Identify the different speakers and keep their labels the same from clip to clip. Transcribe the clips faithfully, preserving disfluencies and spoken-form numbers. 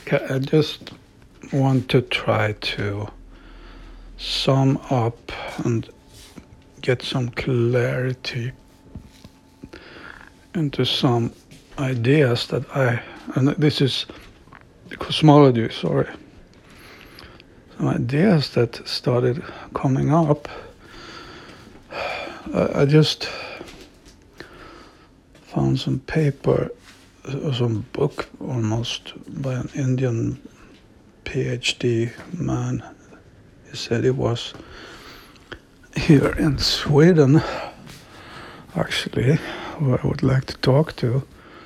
Speaker 1: Okay, I just want to try to sum up and get some clarity into some ideas that I, and this is cosmology, sorry, some ideas that started coming up. I, I just found some paper, some book almost by an Indian PhD man. He said he was here in Sweden, actually, who I would like to talk to.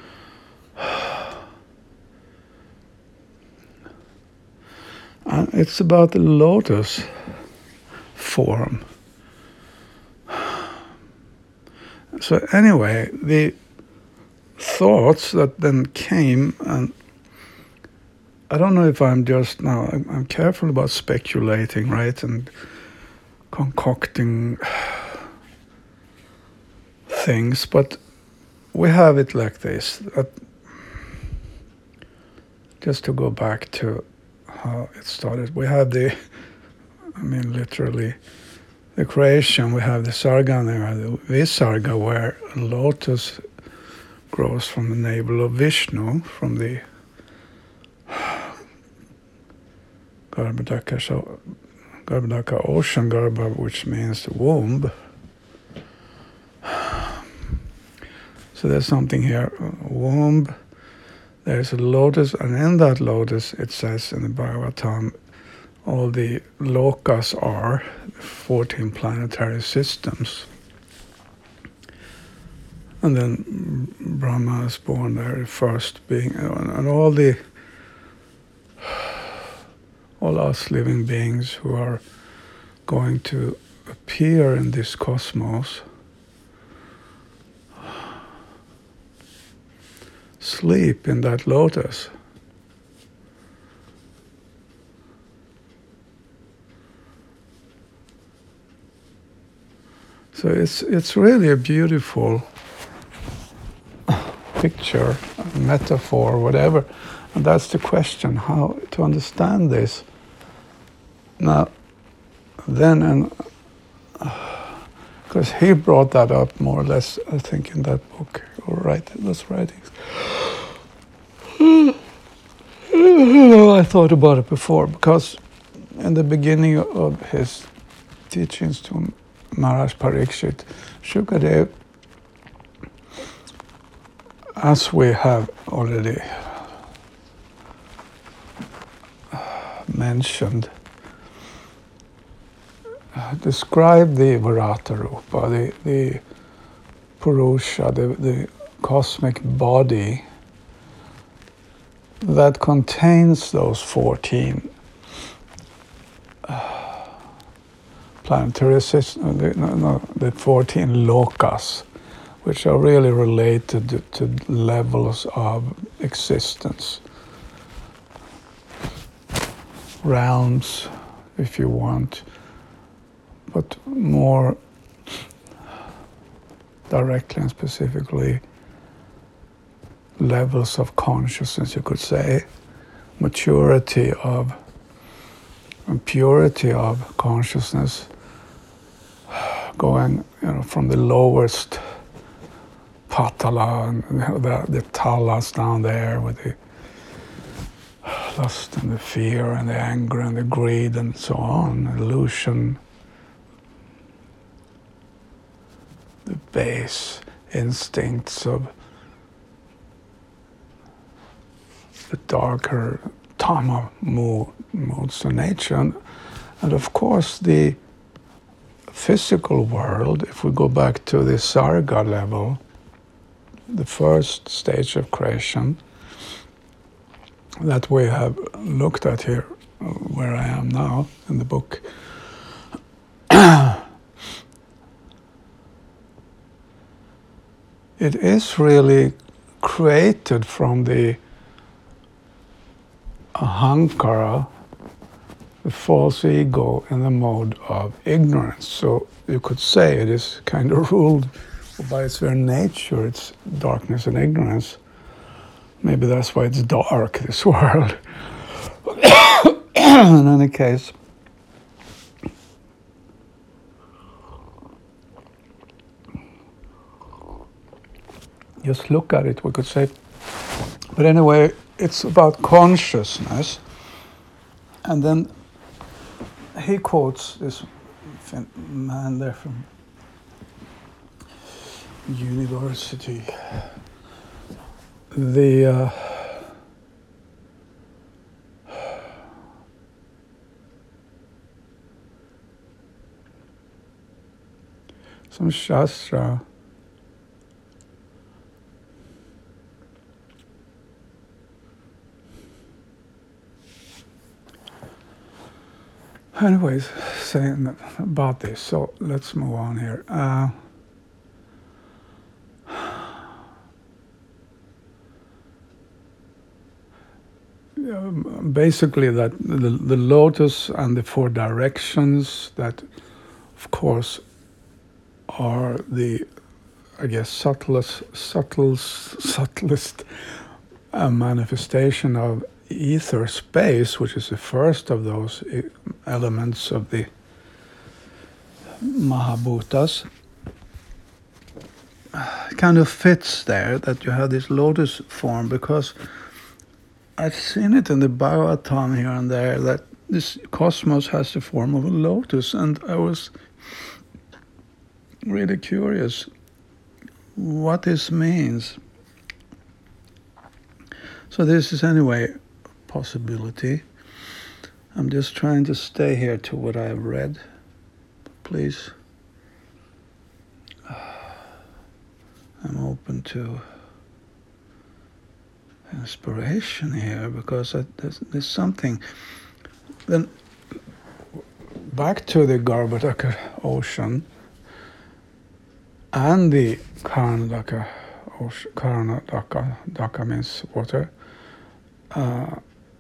Speaker 1: And it's about the lotus form. So anyway, the thoughts that then came, and I don't know if I'm just now, I'm, I'm careful about speculating, right, and concocting things, but we have it like this, that just to go back to how it started, we have the, I mean literally, the creation, we have the sarga, the visarga, where a lotus grows from the navel of Vishnu, from the Garbhodaka, Garbhodaka ocean, Garbha, which means womb. So there's something here, womb, there's a lotus, and in that lotus it says in the Bhagavatam, all the lokas are fourteen planetary systems. And then Brahma is born there, the first being, and all the all us living beings who are going to appear in this cosmos sleep in that lotus. So it's it's really a beautiful picture, metaphor, whatever. And that's the question, how to understand this. Now, then, and because uh, he brought that up more or less, I think, in that book, or right, those writings. I thought about it before, because in the beginning of his teachings to Maharaj Parikshit, Shukadev, as we have already mentioned, described the Varata Rupa, the, the Purusha, the, the cosmic body that contains those fourteen uh, planetary systems, the, no, no, the fourteen lokas, which are really related to levels of existence, realms, if you want, but more directly and specifically, levels of consciousness, you could say, maturity of and purity of consciousness, going, you know, from the lowest patala and the, the talas down there with the lust and the fear and the anger and the greed and so on, illusion, the base instincts of the darker tama mood, modes of nature. And, and of course the physical world, if we go back to the sarga level, the first stage of creation that we have looked at here, where I am now in the book, it is really created from the ahankara, the false ego, in the mode of ignorance. So you could say it is kind of ruled by its very nature, it's darkness and ignorance. Maybe that's why it's dark, this world. in any case, just look at it, we could say. But anyway, it's about consciousness. And then he quotes this man there from university. The uh, some Shastra anyways saying about this, so let's move on here. Uh, basically that the, the lotus and the four directions that of course are the, I guess, subtlest, subtlest, subtlest uh, manifestation of ether space, which is the first of those elements of the Mahabhutas, kind of fits there that you have this lotus form, because I've seen it in the Bhagavatam here and there that this cosmos has the form of a lotus, and I was really curious what this means. So this is anyway a possibility. I'm just trying to stay here to what I've read. Please. I'm open to inspiration here, because there's, there's something. Then back to the Garbhodaka ocean and the Karanadaka ocean. Karanadaka, Daka means water. Uh,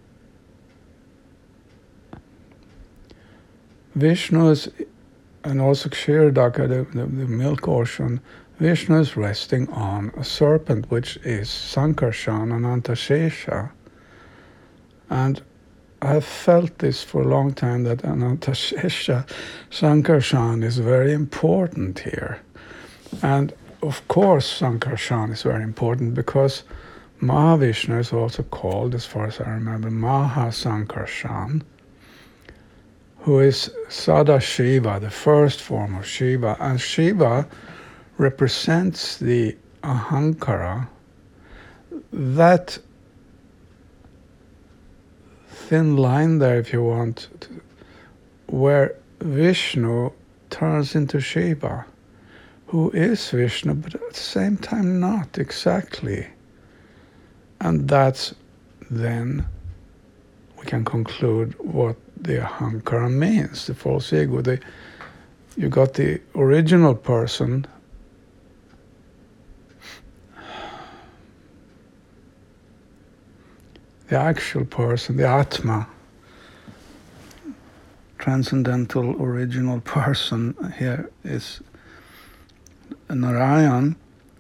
Speaker 1: Vishnu is, and also Kshirodaka, the, the, the milk ocean, Vishnu is resting on a serpent, which is Sankarshan, Anantashesha. And I've felt this for a long time, that Anantashesha, Sankarshan is very important here. And of course Sankarshan is very important because Mahavishnu is also called, as far as I remember, Mahasankarshan, who is Sadashiva, the first form of Shiva. And Shiva represents the Ahankara, that thin line there, if you want, to, where Vishnu turns into Shiva, who is Vishnu, but at the same time not exactly. And that's then we can conclude what the Ahankara means, the false ego. The, you got the original person, the actual person, the Atma, transcendental original person here is Narayan,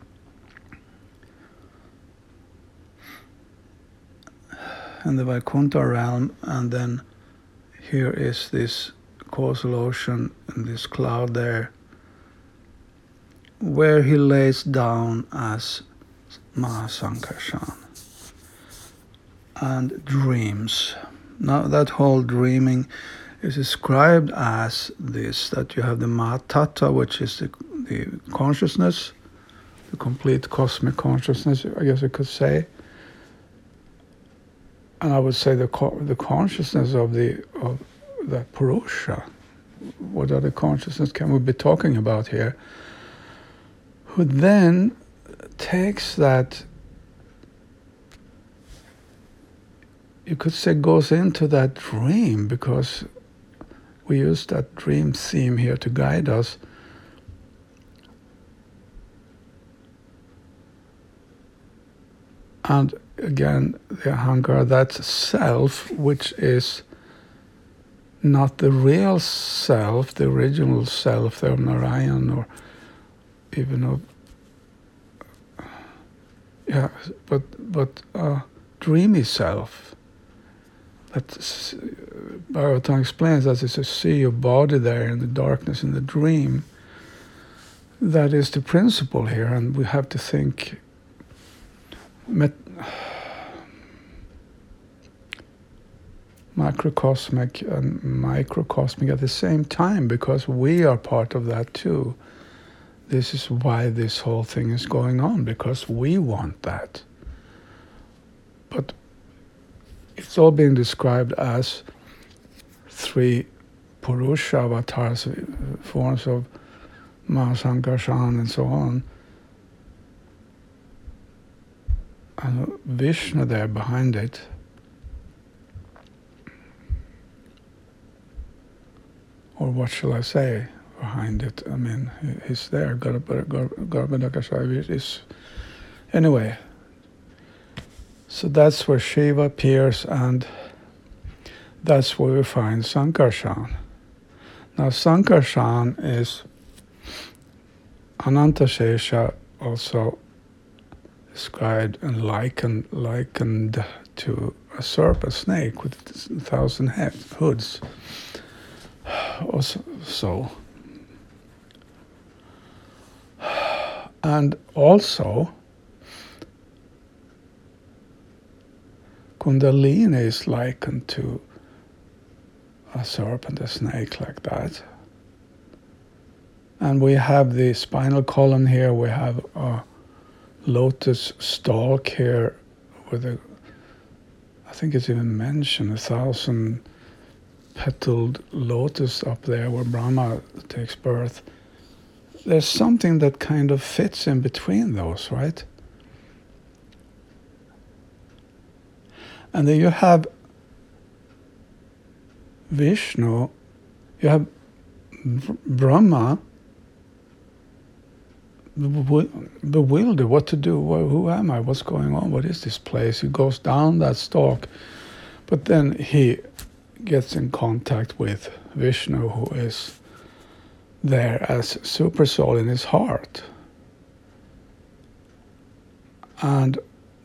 Speaker 1: in the Vaikuntha realm, and then here is this causal ocean and this cloud there, where he lays down as Mahasankarshan and dreams. Now that whole dreaming is described as this, that you have the Mahatattva, which is the, the consciousness, the complete cosmic consciousness, I guess you could say. And I would say the the consciousness of the of the Purusha. What other consciousness can we be talking about here? Who then takes that, you could say, goes into that dream, because we use that dream theme here to guide us. And again, the Ahankara, that's self, which is not the real self, the original self of Narayan, or even of, yeah, but but uh, dreamy self. that Bhagavatam explains that it's a sea of body there in the darkness in the dream. That is the principle here, and we have to think met- macrocosmic and microcosmic at the same time, because we are part of that too. This is why this whole thing is going on, because we want that. But it's all being described as three Purusha avatars, forms of Mahasankarshan and so on. And Vishnu there behind it. Or what shall I say behind it? I mean, he's there. Garbhodakashayi is... Anyway, so that's where Shiva appears, and that's where we find Sankarshan. Now, Sankarshan is Anantashesha, also described and likened, likened to a serpent, a snake with a thousand heads, hoods. Also, so, and also Kundalini is likened to a serpent, a snake like that. And we have the spinal column here, we have a lotus stalk here with a, I think it's even mentioned, a thousand petaled lotus up there where Brahma takes birth. There's something that kind of fits in between those, right? And then you have Vishnu, you have Brahma, bewildered what to do. Who am I? What's going on? What is this place? He goes down that stalk, but then he gets in contact with Vishnu, who is there as super soul in his heart. And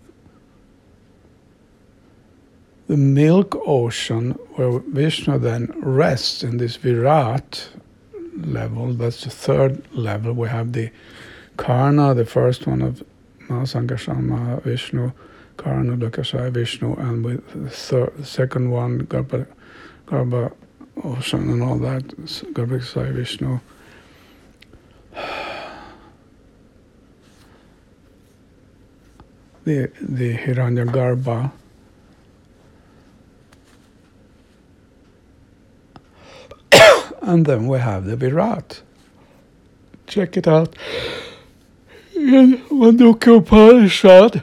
Speaker 1: the milk ocean, where Vishnu then rests in this Virat level, that's the third level. We have the Karna, the first one of Mahasankarshan Vishnu, Karna Dakashayi Vishnu, and with the third, second one, Garbha, Garbha ocean and all that, Garbhakashayi Vishnu. The, the Hiranyagarbha. And then we have the Virat. Check it out in Mandukya Upanishad.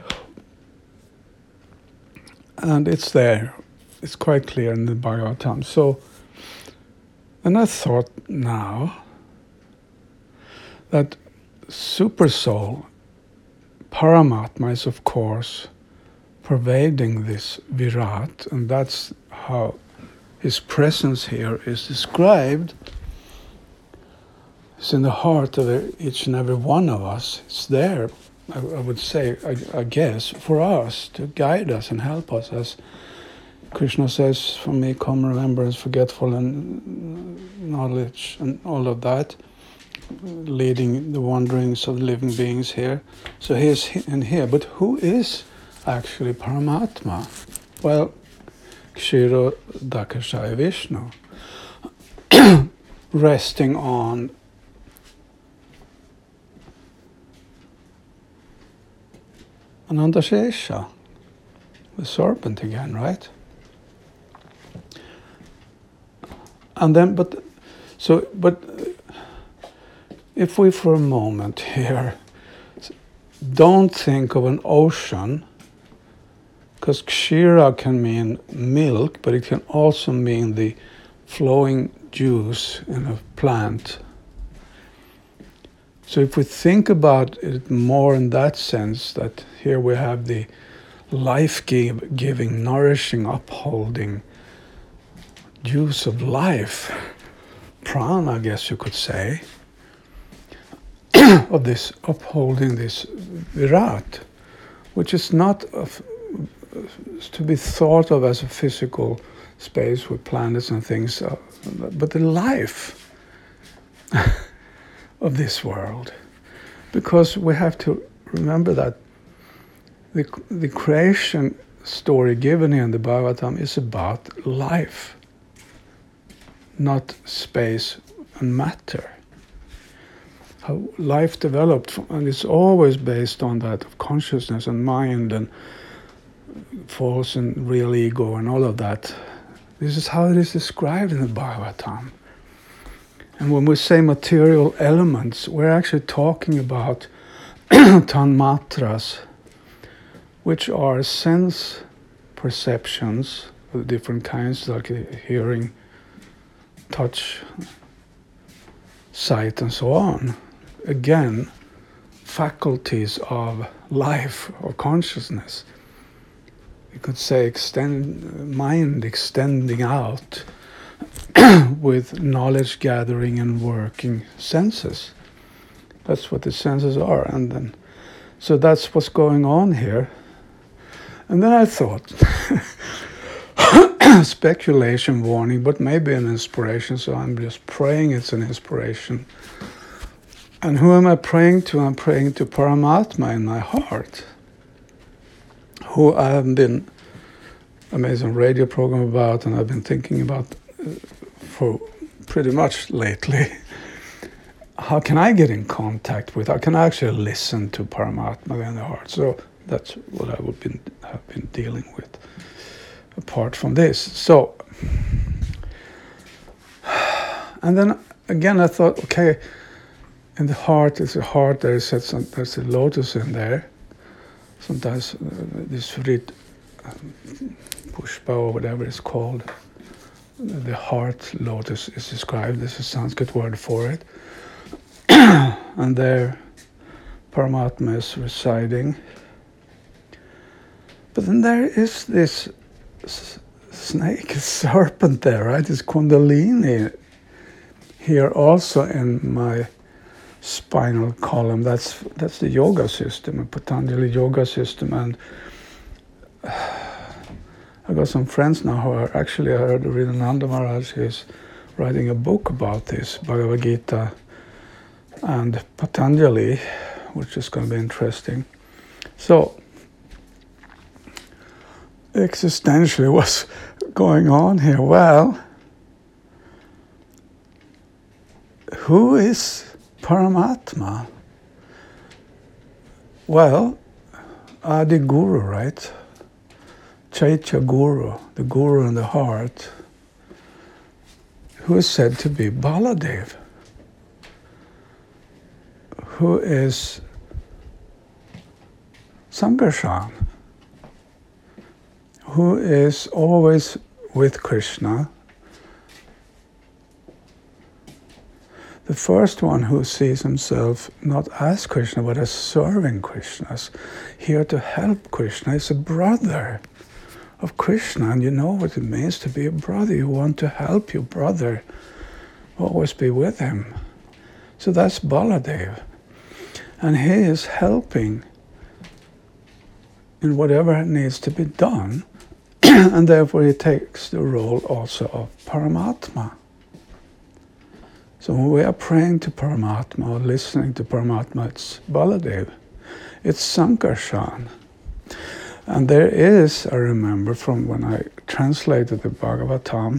Speaker 1: And it's there. It's quite clear in the Bhagavatam. So, and I thought now that Super Soul, Paramatma, is of course pervading this Virat, and that's how his presence here is described. It's in the heart of each and every one of us. It's there, I, I would say, I, I guess, for us to guide us and help us. As Krishna says, for me come remembrance, forgetful and knowledge and all of that, leading the wanderings of living beings here. So he is in here. But who is actually Paramatma? Well, Kshirodakashayi Vishnu, resting on Anantashesha, the serpent again, right? And then, but, so, but if we for a moment here don't think of an ocean, because Kshira can mean milk, but it can also mean the flowing juice in a plant. So if we think about it more in that sense, that here we have the life-giving, nourishing, upholding juice of life, prana, I guess you could say, of this upholding this Virat, which is not of, to be thought of as a physical space with planets and things, uh, but the life of this world. Because we have to remember that the, the creation story given here in the Bhagavatam is about life, not space and matter. How life developed, and it's always based on that of consciousness and mind and false and real ego and all of that. This is how it is described in the Bhagavatam. And when we say material elements, we're actually talking about tanmatras, which are sense perceptions of different kinds, like hearing, touch, sight, and so on. Again, faculties of life, of consciousness. You could say extend, mind extending out with knowledge gathering and working senses. That's what the senses are. And then, so that's what's going on here. And then I thought, speculation warning, but maybe an inspiration, so I'm just praying it's an inspiration. And who am I praying to? I'm praying to Paramatma in my heart, who I have been amazing radio program about, and I've been thinking about uh, for pretty much lately. How can I get in contact with? How can I actually listen to Paramatma in the heart? So that's what I would been, have been dealing with, apart from this. So, and then again I thought, okay, in the heart is a heart. There is some, there's a lotus in there. Sometimes uh, this Rit um, Pushpa or whatever it's called, the heart lotus is described. There's a Sanskrit word for it. And there Paramatma is residing. But then there is this s- snake, serpent there, right? This Kundalini here also in my spinal column. That's that's the yoga system, a Patanjali yoga system. And I got some friends now who are actually, I heard Riddhananda Maharaj is writing a book about this, Bhagavad Gita and Patanjali, which is going to be interesting. So, existentially, what's going on here? Well, who is Paramatma? Well, Adi Guru, right? Chaitya Guru, the Guru in the heart, who is said to be Baladev, who is Sankarshan, who is always with Krishna. The first one who sees himself not as Krishna, but as serving Krishna, as here to help Krishna, is a brother of Krishna. And you know what it means to be a brother. You want to help your brother, always be with him. So that's Baladev. And he is helping in whatever needs to be done. And therefore he takes the role also of Paramatma. So when we are praying to Paramatma or listening to Paramatma, it's Baladev, it's Sankarshan. And there is, I remember from when I translated the Bhagavatam,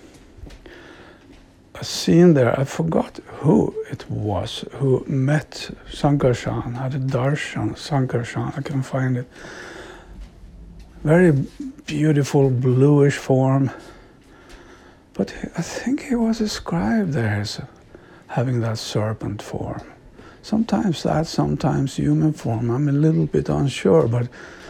Speaker 1: a scene there, I forgot who it was, who met Sankarshan, had a darshan, Sankarshan, I can find it. Very beautiful bluish form. But I think he was described there as having that serpent form. Sometimes that, sometimes human form. I'm a little bit unsure, but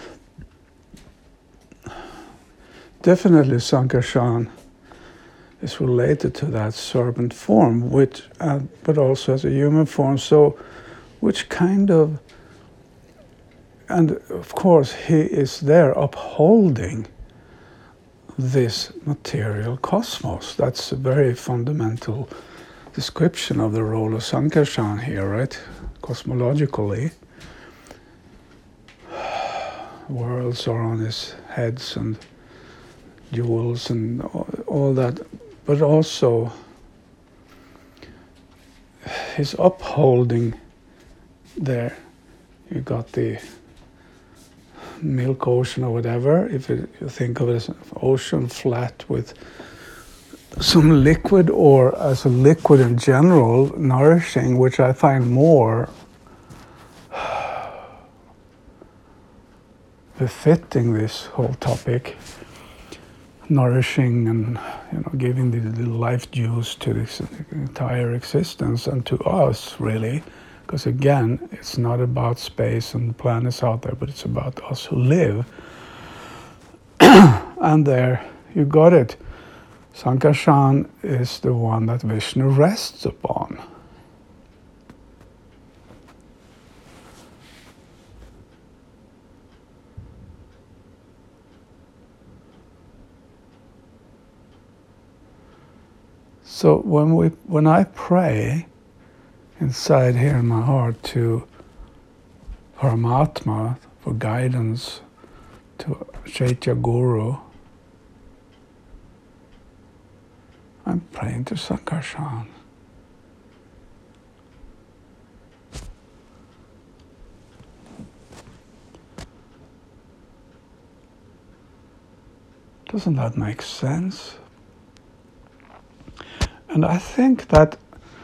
Speaker 1: definitely Sankarshan is related to that serpent form, which, uh, but also as a human form. So, which kind of, and of course he is there upholding this material cosmos. That's a very fundamental description of the role of Sankarshan here, right? Cosmologically, worlds are on his heads and jewels and all, all that, but also his upholding there. You got the milk ocean or whatever, if it, you think of it as an ocean flat with some liquid, or as a liquid in general, nourishing, which I find more befitting this whole topic, nourishing and, you know, giving the, the life juice to this entire existence and to us, really. Because again, it's not about space and the planets out there, but it's about us who live. And there, you got it. Sankarshan is the one that Vishnu rests upon. So when we, when I pray inside here in my heart to Paramatma for guidance, to Chaitya Guru, I'm praying to Sankarshan. Doesn't that make sense? And I think that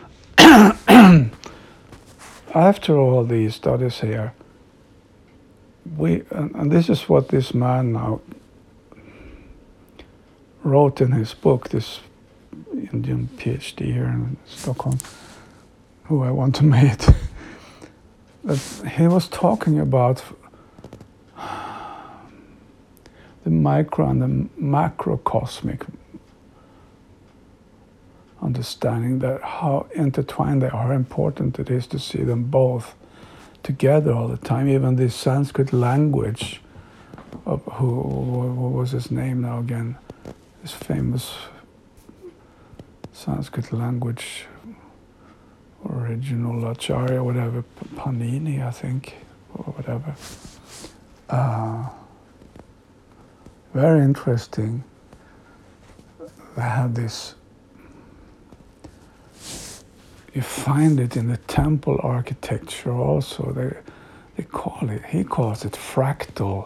Speaker 1: after all these studies here, we, and, and this is what this man now wrote in his book, this Indian PhD here in Stockholm, who I want to meet, that he was talking about the micro and the macrocosmic understanding, that how intertwined they are, important it is to see them both together all the time. Even this Sanskrit language of who, what was his name now again? This famous Sanskrit language original Acharya, whatever, Panini, I think, or whatever. Uh, very interesting. They have this. You find it in the temple architecture also. They, they call it, he calls it fractal.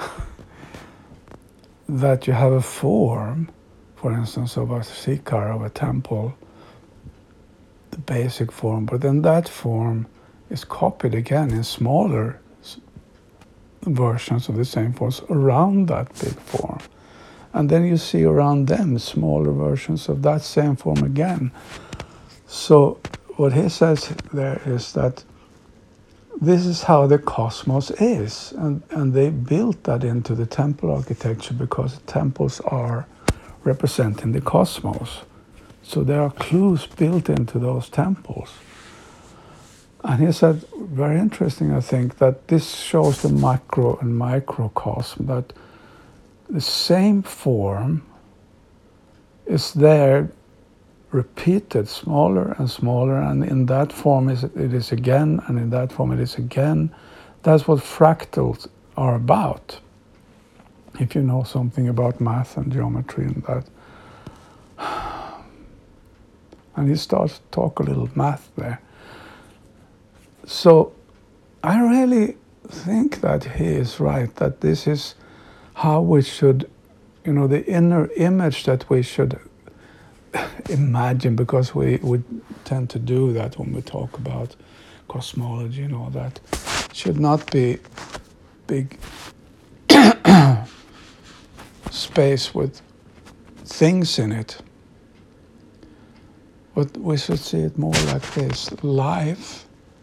Speaker 1: That you have a form, for instance, of a sikar, of a temple, the basic form, but then that form is copied again in smaller versions of the same forms around that big form. And then you see around them smaller versions of that same form again. So what he says there is that this is how the cosmos is, and, and they built that into the temple architecture because temples are representing the cosmos. So there are clues built into those temples. And he said, very interesting, I think, that this shows the macro and microcosm, that the same form is there repeated, smaller and smaller, and in that form is, it is again, and in that form it is again. That's what fractals are about. If you know something about math and geometry and that. And he starts to talk a little math there. So I really think that he is right, that this is how we should, you know, the inner image that we should imagine, because we, we tend to do that when we talk about cosmology and all that. It should not be big space with things in it, but we should see it more like this: life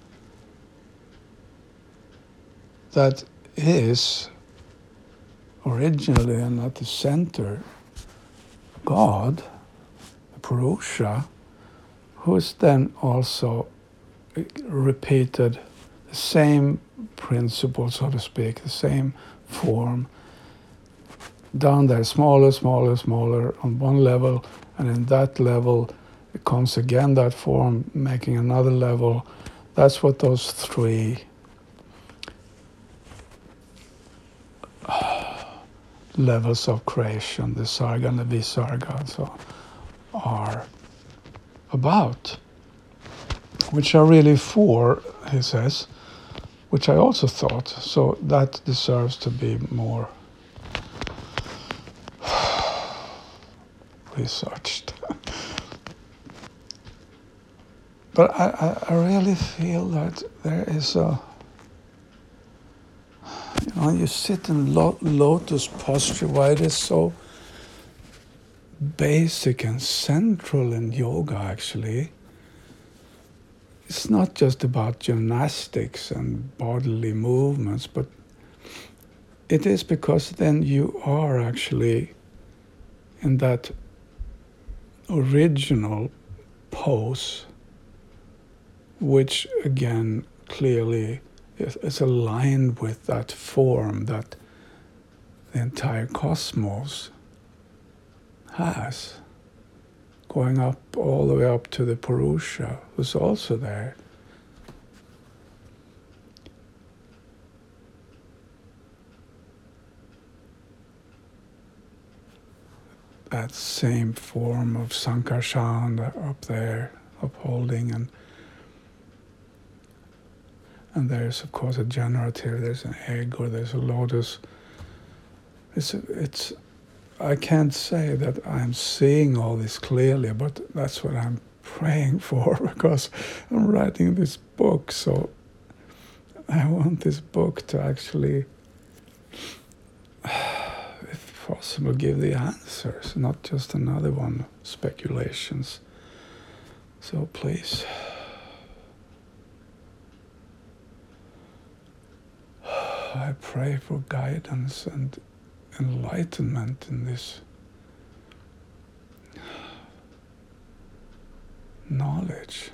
Speaker 1: that is originally and at the center God, Purusha, who is then also repeated the same principle, so to speak, the same form, down there, smaller, smaller, smaller on one level, and in that level it comes again, that form, making another level. That's what those three levels of creation, the Sarga and the Visarga, so are about, which are really four, he says, which I also thought, so that deserves to be more researched. But I, I really feel that there is a, you know, you sit in lo- lotus posture, why it is so basic and central in yoga actually. It's not just about gymnastics and bodily movements, but it is because then you are actually in that original pose, which again clearly is, is aligned with that form that the entire cosmos has, going up all the way up to the Purusha, who's also there. That same form of Sankarshan up there, upholding, and and there's of course a generative, there's an egg, or there's a lotus. It's it's. I can't say that I'm seeing all this clearly, but that's what I'm praying for, because I'm writing this book, so I want this book to actually, if possible, give the answers, not just another one, speculations. So please, I pray for guidance and enlightenment in this knowledge,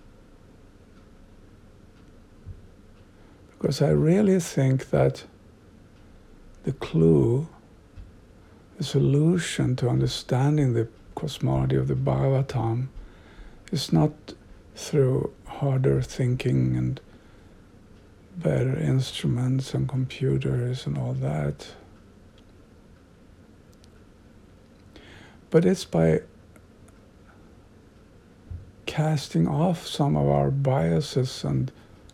Speaker 1: because I really think that the clue, the solution to understanding the cosmology of the Bhagavatam is not through harder thinking and better instruments and computers and all that, but it's by casting off some of our biases and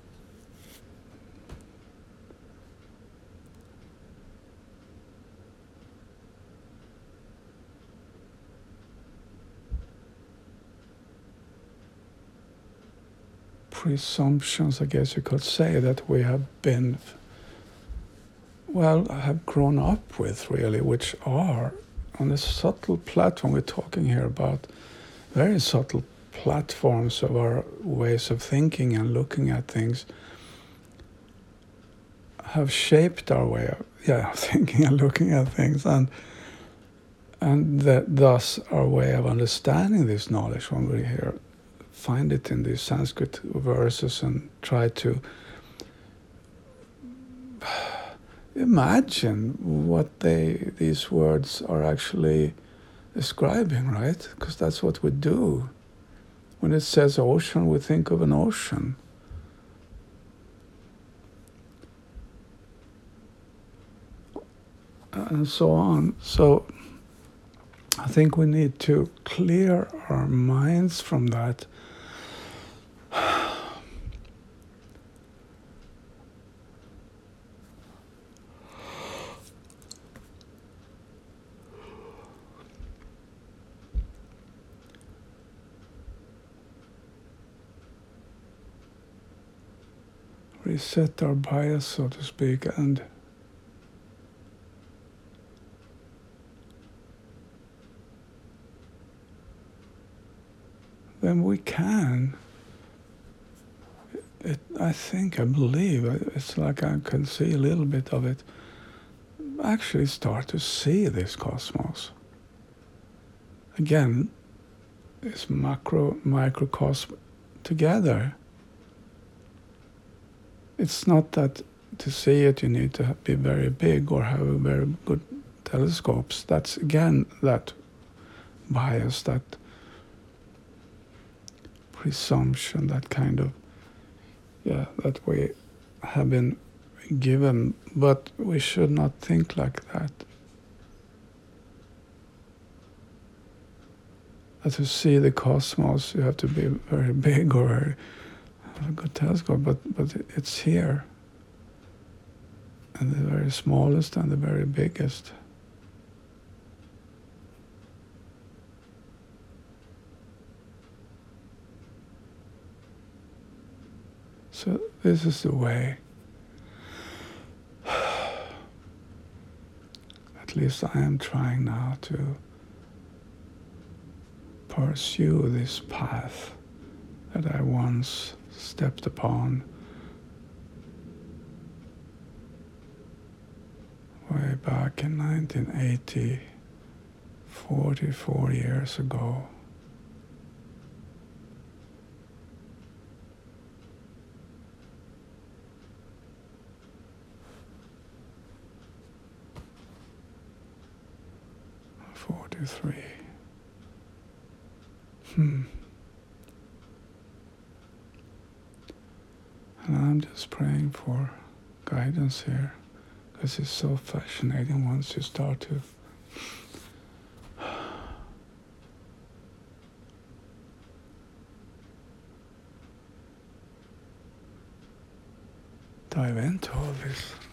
Speaker 1: presumptions, I guess you could say, that we have been, well, have grown up with, really, which are on a subtle platform. We're talking here about very subtle platforms of our ways of thinking and looking at things, have shaped our way of yeah thinking and looking at things, and and that thus our way of understanding this knowledge, when we here find it in these Sanskrit verses and try to imagine what they these words are actually describing, right? Because that's what we do. When it says ocean, we think of an ocean. And so on. So I think we need to clear our minds from that. Reset our bias, so to speak, and then we can, it, I think, I believe, it's like I can see a little bit of it, actually start to see this cosmos. Again, this macro, microcosm together. It's not that to see it you need to be very big or have a very good telescopes. That's again that bias, that presumption, that kind of, yeah, that we have been given, but we should not think like that. But to see the cosmos, you have to be very big or very, have a good telescope, but, but it's here. And the very smallest and the very biggest. So this is the way. At least I am trying now to pursue this path that I once stepped upon way back in nineteen eighty, forty-four years ago. forty-three. Hmm. And I'm just praying for guidance here, because it's so fascinating once you start to dive into all this.